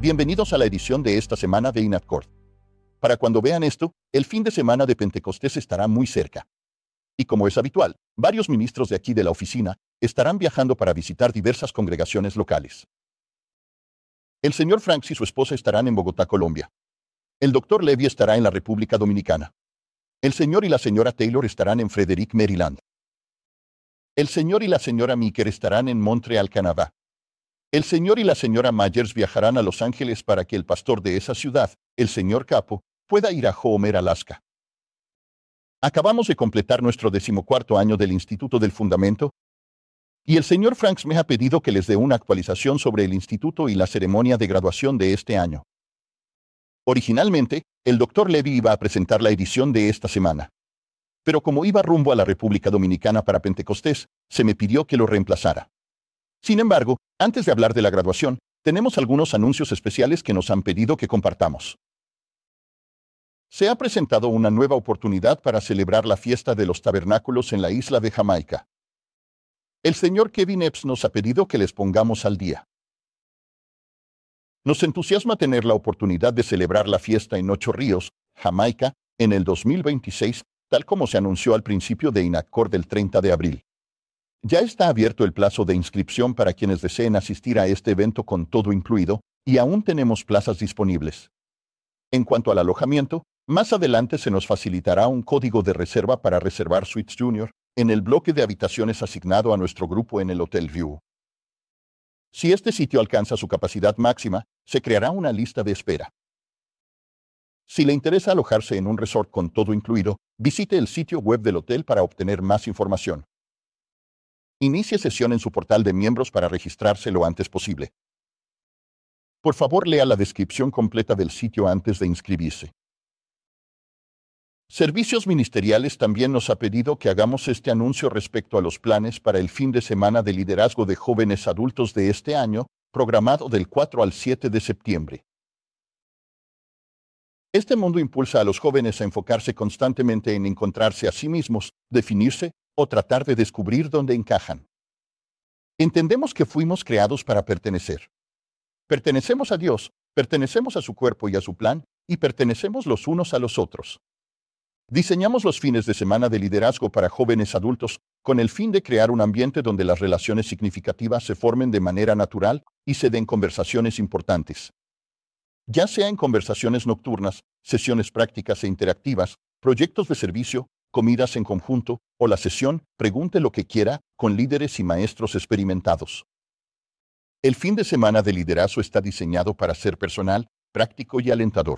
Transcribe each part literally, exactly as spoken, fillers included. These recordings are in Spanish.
Bienvenidos a la edición de esta semana de INACORD. Para cuando vean esto, el fin de semana de Pentecostés estará muy cerca. Y como es habitual, varios ministros de aquí de la oficina estarán viajando para visitar diversas congregaciones locales. El señor Franks y su esposa estarán en Bogotá, Colombia. El doctor Levy estará en la República Dominicana. El señor y la señora Taylor estarán en Frederick, Maryland. El señor y la señora Meeker estarán en Montreal, Canadá. El señor y la señora Myers viajarán a Los Ángeles para que el pastor de esa ciudad, el señor Capo, pueda ir a Homer, Alaska. Acabamos de completar nuestro decimocuarto año del Instituto del Fundamento, y el señor Franks me ha pedido que les dé una actualización sobre el instituto y la ceremonia de graduación de este año. Originalmente, el doctor Levy iba a presentar la edición de esta semana. Pero como iba rumbo a la República Dominicana para Pentecostés, se me pidió que lo reemplazara. Sin embargo, antes de hablar de la graduación, tenemos algunos anuncios especiales que nos han pedido que compartamos. Se ha presentado una nueva oportunidad para celebrar la fiesta de los tabernáculos en la isla de Jamaica. El señor Kevin Epps nos ha pedido que les pongamos al día. Nos entusiasma tener la oportunidad de celebrar la fiesta en Ocho Ríos, Jamaica, en el dos mil veintiséis, tal como se anunció al principio de INACORD del treinta de abril. Ya está abierto el plazo de inscripción para quienes deseen asistir a este evento con todo incluido, y aún tenemos plazas disponibles. En cuanto al alojamiento, más adelante se nos facilitará un código de reserva para reservar Suites Junior en el bloque de habitaciones asignado a nuestro grupo en el Hotel View. Si este sitio alcanza su capacidad máxima, se creará una lista de espera. Si le interesa alojarse en un resort con todo incluido, visite el sitio web del hotel para obtener más información. Inicie sesión en su portal de miembros para registrarse lo antes posible. Por favor, lea la descripción completa del sitio antes de inscribirse. Servicios Ministeriales también nos ha pedido que hagamos este anuncio respecto a los planes para el fin de semana de liderazgo de jóvenes adultos de este año, programado del cuatro al siete de septiembre. Este mundo impulsa a los jóvenes a enfocarse constantemente en encontrarse a sí mismos, definirse o tratar de descubrir dónde encajan. Entendemos que fuimos creados para pertenecer. Pertenecemos a Dios, pertenecemos a su cuerpo y a su plan, y pertenecemos los unos a los otros. Diseñamos los fines de semana de liderazgo para jóvenes adultos con el fin de crear un ambiente donde las relaciones significativas se formen de manera natural y se den conversaciones importantes. Ya sea en conversaciones nocturnas, sesiones prácticas e interactivas, proyectos de servicio, comidas en conjunto, o la sesión Pregunte lo que quiera con líderes y maestros experimentados. El fin de semana de liderazgo está diseñado para ser personal, práctico y alentador.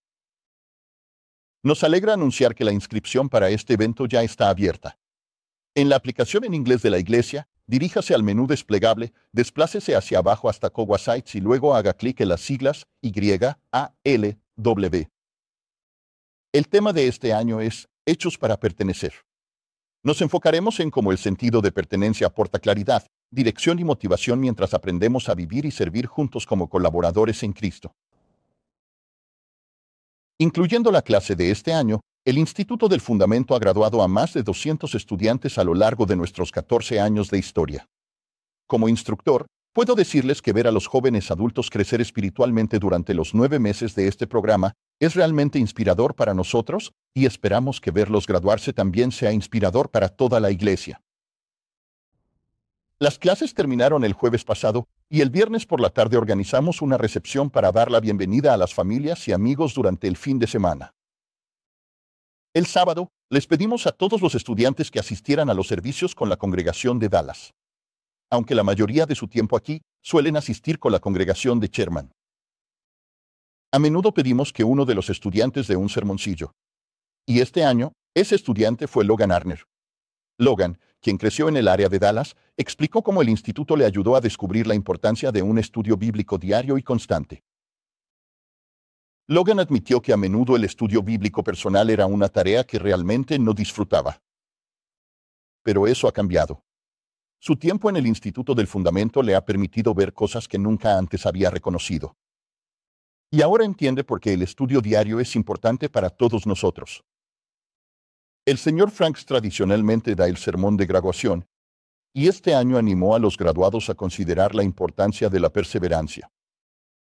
Nos alegra anunciar que la inscripción para este evento ya está abierta. En la aplicación en inglés de la iglesia, diríjase al menú desplegable, desplácese hacia abajo hasta Cowa Sites y luego haga clic en las siglas Y A L W. El tema de este año es Hechos para pertenecer. Nos enfocaremos en cómo el sentido de pertenencia aporta claridad, dirección y motivación mientras aprendemos a vivir y servir juntos como colaboradores en Cristo. Incluyendo la clase de este año, el Instituto del Fundamento ha graduado a más de doscientos estudiantes a lo largo de nuestros catorce años de historia. Como instructor, puedo decirles que ver a los jóvenes adultos crecer espiritualmente durante los nueve meses de este programa es realmente inspirador para nosotros, y esperamos que verlos graduarse también sea inspirador para toda la iglesia. Las clases terminaron el jueves pasado, y el viernes por la tarde organizamos una recepción para dar la bienvenida a las familias y amigos durante el fin de semana. El sábado, les pedimos a todos los estudiantes que asistieran a los servicios con la congregación de Dallas. Aunque la mayoría de su tiempo aquí, suelen asistir con la congregación de Sherman. A menudo pedimos que uno de los estudiantes dé un sermoncillo. Y este año, ese estudiante fue Logan Arner. Logan, quien creció en el área de Dallas, explicó cómo el instituto le ayudó a descubrir la importancia de un estudio bíblico diario y constante. Logan admitió que a menudo el estudio bíblico personal era una tarea que realmente no disfrutaba. Pero eso ha cambiado. Su tiempo en el Instituto del Fundamento le ha permitido ver cosas que nunca antes había reconocido. Y ahora entiende por qué el estudio diario es importante para todos nosotros. El señor Franks tradicionalmente da el sermón de graduación, y este año animó a los graduados a considerar la importancia de la perseverancia.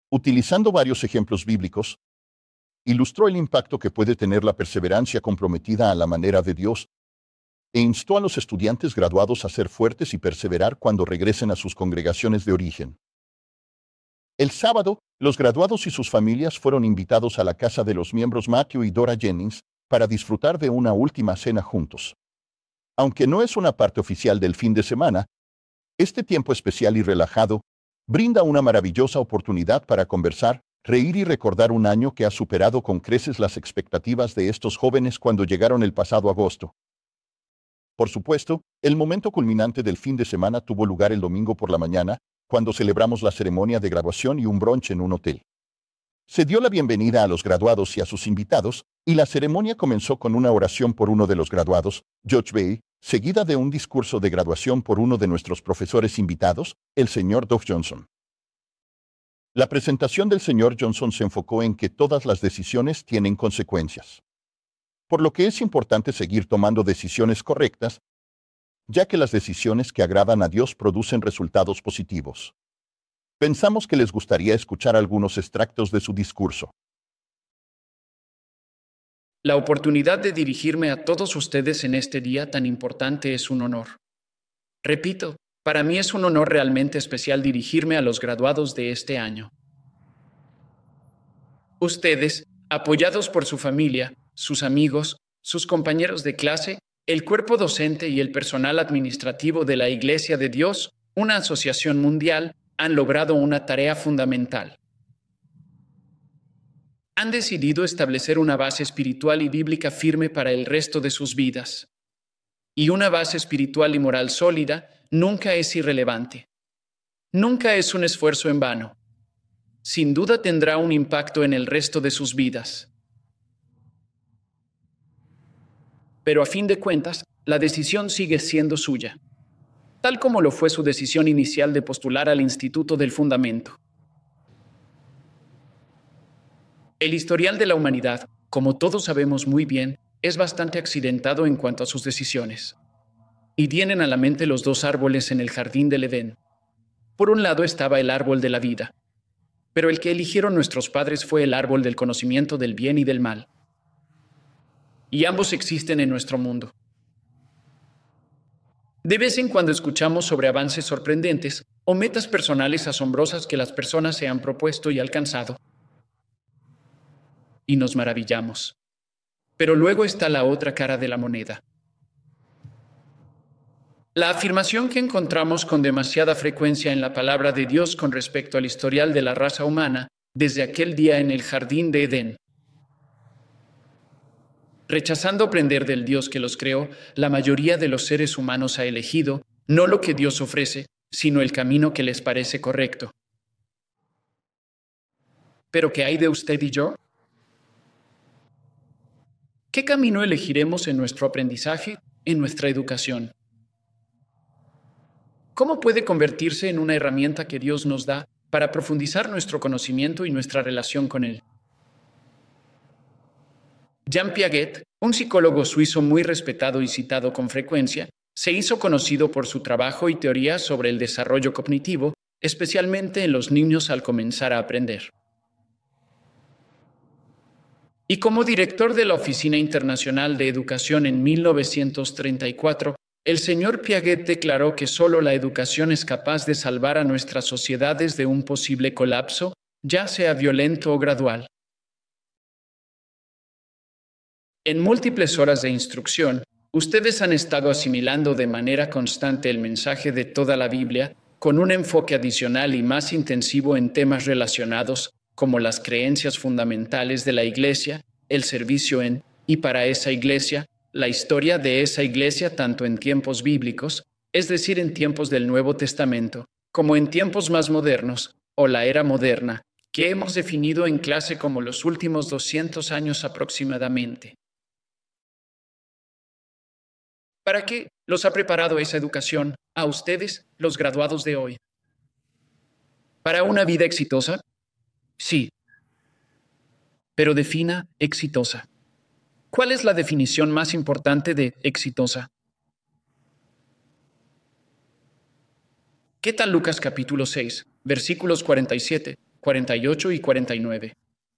Utilizando varios ejemplos bíblicos, ilustró el impacto que puede tener la perseverancia comprometida a la manera de Dios e instó a los estudiantes graduados a ser fuertes y perseverar cuando regresen a sus congregaciones de origen. El sábado, los graduados y sus familias fueron invitados a la casa de los miembros Matthew y Dora Jennings para disfrutar de una última cena juntos. Aunque no es una parte oficial del fin de semana, este tiempo especial y relajado brinda una maravillosa oportunidad para conversar, reír y recordar un año que ha superado con creces las expectativas de estos jóvenes cuando llegaron el pasado agosto. Por supuesto, el momento culminante del fin de semana tuvo lugar el domingo por la mañana, cuando celebramos la ceremonia de graduación y un brunch en un hotel. Se dio la bienvenida a los graduados y a sus invitados, y la ceremonia comenzó con una oración por uno de los graduados, George Bay, seguida de un discurso de graduación por uno de nuestros profesores invitados, el señor Doug Johnson. La presentación del señor Johnson se enfocó en que todas las decisiones tienen consecuencias, por lo que es importante seguir tomando decisiones correctas, ya que las decisiones que agradan a Dios producen resultados positivos. Pensamos que les gustaría escuchar algunos extractos de su discurso. La oportunidad de dirigirme a todos ustedes en este día tan importante es un honor. Repito, para mí es un honor realmente especial dirigirme a los graduados de este año. Ustedes, apoyados por su familia, sus amigos, sus compañeros de clase, el cuerpo docente y el personal administrativo de la Iglesia de Dios, una asociación mundial, han logrado una tarea fundamental. Han decidido establecer una base espiritual y bíblica firme para el resto de sus vidas. Y una base espiritual y moral sólida nunca es irrelevante. Nunca es un esfuerzo en vano. Sin duda tendrá un impacto en el resto de sus vidas. Pero a fin de cuentas, la decisión sigue siendo suya, tal como lo fue su decisión inicial de postular al Instituto del Fundamento. El historial de la humanidad, como todos sabemos muy bien, es bastante accidentado en cuanto a sus decisiones. Y vienen a la mente los dos árboles en el jardín del Edén. Por un lado estaba el árbol de la vida, pero el que eligieron nuestros padres fue el árbol del conocimiento del bien y del mal. Y ambos existen en nuestro mundo. De vez en cuando escuchamos sobre avances sorprendentes o metas personales asombrosas que las personas se han propuesto y alcanzado. Y nos maravillamos. Pero luego está la otra cara de la moneda. La afirmación que encontramos con demasiada frecuencia en la palabra de Dios con respecto al historial de la raza humana desde aquel día en el jardín de Edén. Rechazando aprender del Dios que los creó, la mayoría de los seres humanos ha elegido no lo que Dios ofrece, sino el camino que les parece correcto. ¿Pero qué hay de usted y yo? ¿Qué camino elegiremos en nuestro aprendizaje, en nuestra educación? ¿Cómo puede convertirse en una herramienta que Dios nos da para profundizar nuestro conocimiento y nuestra relación con Él? Jean Piaget, un psicólogo suizo muy respetado y citado con frecuencia, se hizo conocido por su trabajo y teoría sobre el desarrollo cognitivo, especialmente en los niños al comenzar a aprender. Y como director de la Oficina Internacional de Educación en mil novecientos treinta y cuatro, el señor Piaget declaró que solo la educación es capaz de salvar a nuestras sociedades de un posible colapso, ya sea violento o gradual. En múltiples horas de instrucción, ustedes han estado asimilando de manera constante el mensaje de toda la Biblia, con un enfoque adicional y más intensivo en temas relacionados como las creencias fundamentales de la Iglesia, el servicio en y para esa Iglesia, la historia de esa Iglesia tanto en tiempos bíblicos, es decir, en tiempos del Nuevo Testamento, como en tiempos más modernos, o la era moderna, que hemos definido en clase como los últimos doscientos años aproximadamente. ¿Para qué los ha preparado esa educación a ustedes, los graduados de hoy? ¿Para una vida exitosa? Sí. Pero defina exitosa. ¿Cuál es la definición más importante de exitosa? ¿Qué tal Lucas capítulo seis, versículos cuarenta y siete, cuarenta y ocho y cuarenta y nueve.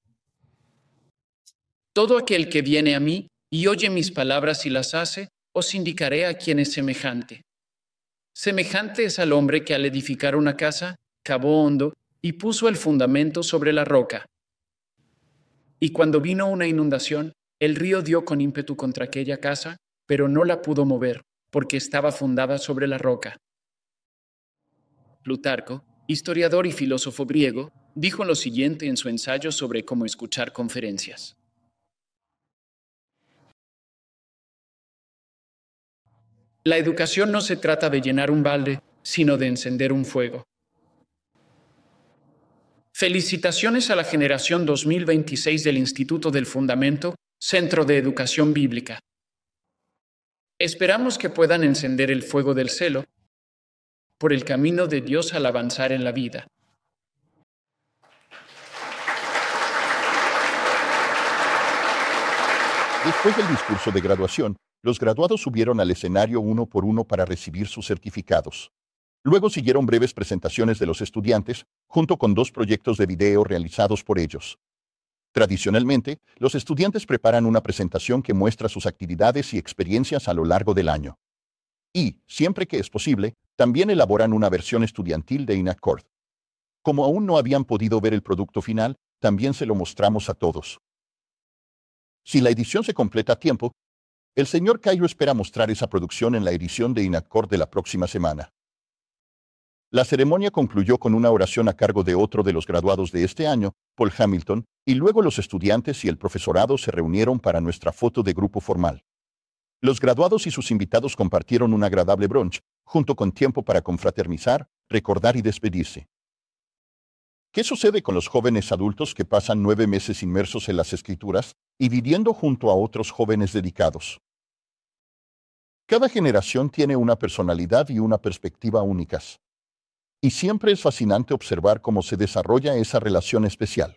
Todo aquel que viene a mí y oye mis palabras y las hace, os indicaré a quién es semejante. Semejante es al hombre que al edificar una casa, cavó hondo y puso el fundamento sobre la roca. Y cuando vino una inundación, el río dio con ímpetu contra aquella casa, pero no la pudo mover, porque estaba fundada sobre la roca. Plutarco, historiador y filósofo griego, dijo lo siguiente en su ensayo sobre cómo escuchar conferencias. La educación no se trata de llenar un balde, sino de encender un fuego. Felicitaciones a la generación dos mil veintiséis del Instituto del Fundamento, Centro de Educación Bíblica. Esperamos que puedan encender el fuego del celo por el camino de Dios al avanzar en la vida. Después del discurso de graduación, los graduados subieron al escenario uno por uno para recibir sus certificados. Luego siguieron breves presentaciones de los estudiantes, junto con dos proyectos de video realizados por ellos. Tradicionalmente, los estudiantes preparan una presentación que muestra sus actividades y experiencias a lo largo del año. Y, siempre que es posible, también elaboran una versión estudiantil de INACORD. Como aún no habían podido ver el producto final, también se lo mostramos a todos. Si la edición se completa a tiempo, el señor Cairo espera mostrar esa producción en la edición de INACORD de la próxima semana. La ceremonia concluyó con una oración a cargo de otro de los graduados de este año, Paul Hamilton, y luego los estudiantes y el profesorado se reunieron para nuestra foto de grupo formal. Los graduados y sus invitados compartieron un agradable brunch, junto con tiempo para confraternizar, recordar y despedirse. ¿Qué sucede con los jóvenes adultos que pasan nueve meses inmersos en las Escrituras y viviendo junto a otros jóvenes dedicados? Cada generación tiene una personalidad y una perspectiva únicas. Y siempre es fascinante observar cómo se desarrolla esa relación especial.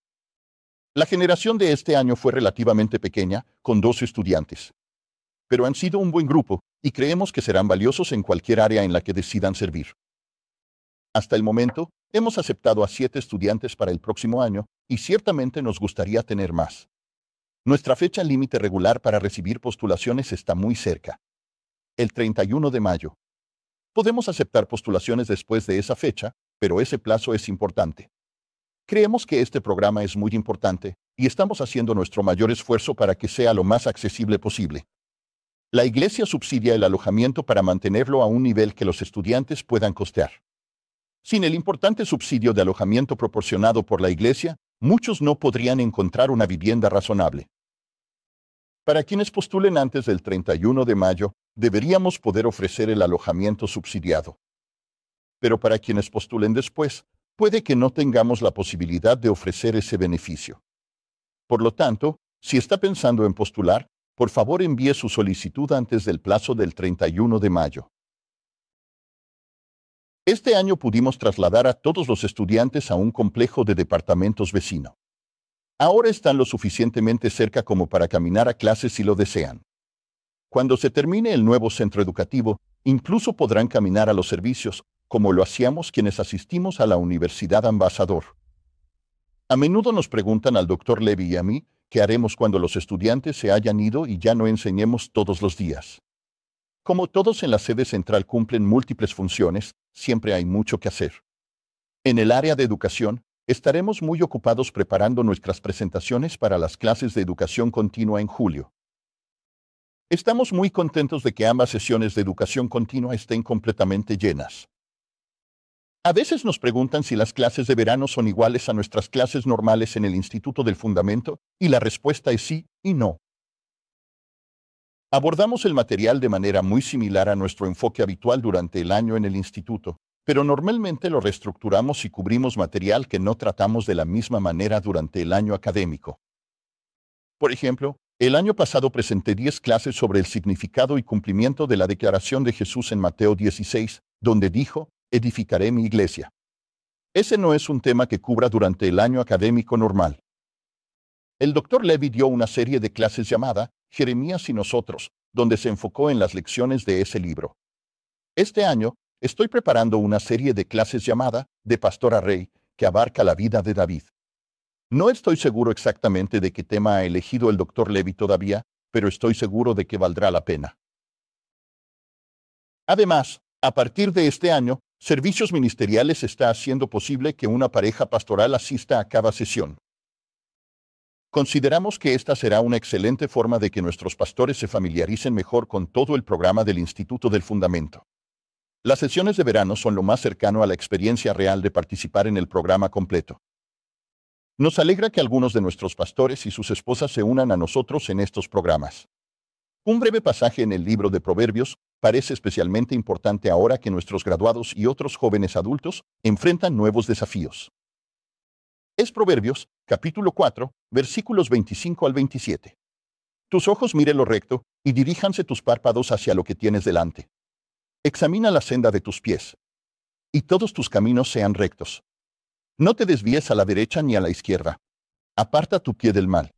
La generación de este año fue relativamente pequeña, con doce estudiantes. Pero han sido un buen grupo, y creemos que serán valiosos en cualquier área en la que decidan servir. Hasta el momento, hemos aceptado a siete estudiantes para el próximo año, y ciertamente nos gustaría tener más. Nuestra fecha límite regular para recibir postulaciones está muy cerca. El treinta y uno de mayo. Podemos aceptar postulaciones después de esa fecha, pero ese plazo es importante. Creemos que este programa es muy importante y estamos haciendo nuestro mayor esfuerzo para que sea lo más accesible posible. La Iglesia subsidia el alojamiento para mantenerlo a un nivel que los estudiantes puedan costear. Sin el importante subsidio de alojamiento proporcionado por la Iglesia, muchos no podrían encontrar una vivienda razonable. Para quienes postulen antes del treinta y uno de mayo, deberíamos poder ofrecer el alojamiento subsidiado. Pero para quienes postulen después, puede que no tengamos la posibilidad de ofrecer ese beneficio. Por lo tanto, si está pensando en postular, por favor envíe su solicitud antes del plazo del treinta y uno de mayo. Este año pudimos trasladar a todos los estudiantes a un complejo de departamentos vecino. Ahora están lo suficientemente cerca como para caminar a clases si lo desean. Cuando se termine el nuevo centro educativo, incluso podrán caminar a los servicios, como lo hacíamos quienes asistimos a la Universidad Ambasador. A menudo nos preguntan al doctor Levy y a mí qué haremos cuando los estudiantes se hayan ido y ya no enseñemos todos los días. Como todos en la sede central cumplen múltiples funciones, siempre hay mucho que hacer. En el área de educación, estaremos muy ocupados preparando nuestras presentaciones para las clases de educación continua en julio. Estamos muy contentos de que ambas sesiones de educación continua estén completamente llenas. A veces nos preguntan si las clases de verano son iguales a nuestras clases normales en el Instituto del Fundamento, y la respuesta es sí y no. Abordamos el material de manera muy similar a nuestro enfoque habitual durante el año en el instituto, pero normalmente lo reestructuramos y cubrimos material que no tratamos de la misma manera durante el año académico. Por ejemplo, el año pasado presenté diez clases sobre el significado y cumplimiento de la declaración de Jesús en Mateo dieciséis, donde dijo, edificaré mi iglesia. Ese no es un tema que cubra durante el año académico normal. El doctor Levy dio una serie de clases llamada Jeremías y nosotros, donde se enfocó en las lecciones de ese libro. Este año, estoy preparando una serie de clases llamada De Pastor a Rey, que abarca la vida de David. No estoy seguro exactamente de qué tema ha elegido el doctor Levy todavía, pero estoy seguro de que valdrá la pena. Además, a partir de este año, Servicios Ministeriales está haciendo posible que una pareja pastoral asista a cada sesión. Consideramos que esta será una excelente forma de que nuestros pastores se familiaricen mejor con todo el programa del Instituto del Fundamento. Las sesiones de verano son lo más cercano a la experiencia real de participar en el programa completo. Nos alegra que algunos de nuestros pastores y sus esposas se unan a nosotros en estos programas. Un breve pasaje en el libro de Proverbios parece especialmente importante ahora que nuestros graduados y otros jóvenes adultos enfrentan nuevos desafíos. Es Proverbios, capítulo cuatro, versículos veinticinco al veintisiete. Tus ojos miren lo recto, y diríjanse tus párpados hacia lo que tienes delante. Examina la senda de tus pies, y todos tus caminos sean rectos. No te desvíes a la derecha ni a la izquierda. Aparta tu pie del mal.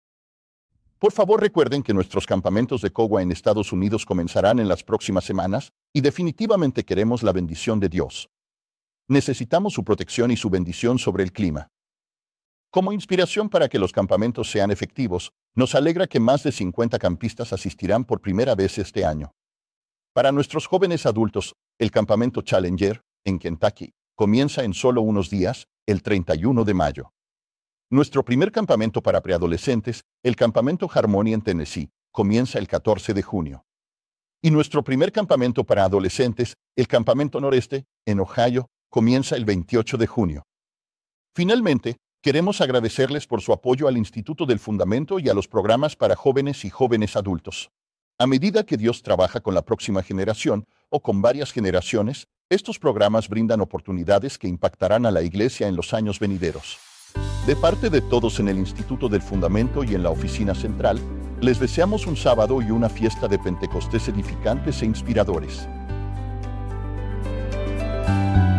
Por favor, recuerden que nuestros campamentos de C O W A en Estados Unidos comenzarán en las próximas semanas, y definitivamente queremos la bendición de Dios. Necesitamos su protección y su bendición sobre el clima. Como inspiración para que los campamentos sean efectivos, nos alegra que más de cincuenta campistas asistirán por primera vez este año. Para nuestros jóvenes adultos, el campamento Challenger, en Kentucky, comienza en solo unos días, el treinta y uno de mayo. Nuestro primer campamento para preadolescentes, el campamento Harmony en Tennessee, comienza el catorce de junio. Y nuestro primer campamento para adolescentes, el campamento Noreste, en Ohio, comienza el veintiocho de junio. Finalmente, queremos agradecerles por su apoyo al Instituto del Fundamento y a los programas para jóvenes y jóvenes adultos. A medida que Dios trabaja con la próxima generación, o con varias generaciones, estos programas brindan oportunidades que impactarán a la Iglesia en los años venideros. De parte de todos en el Instituto del Fundamento y en la oficina central, les deseamos un sábado y una fiesta de Pentecostés edificantes e inspiradores.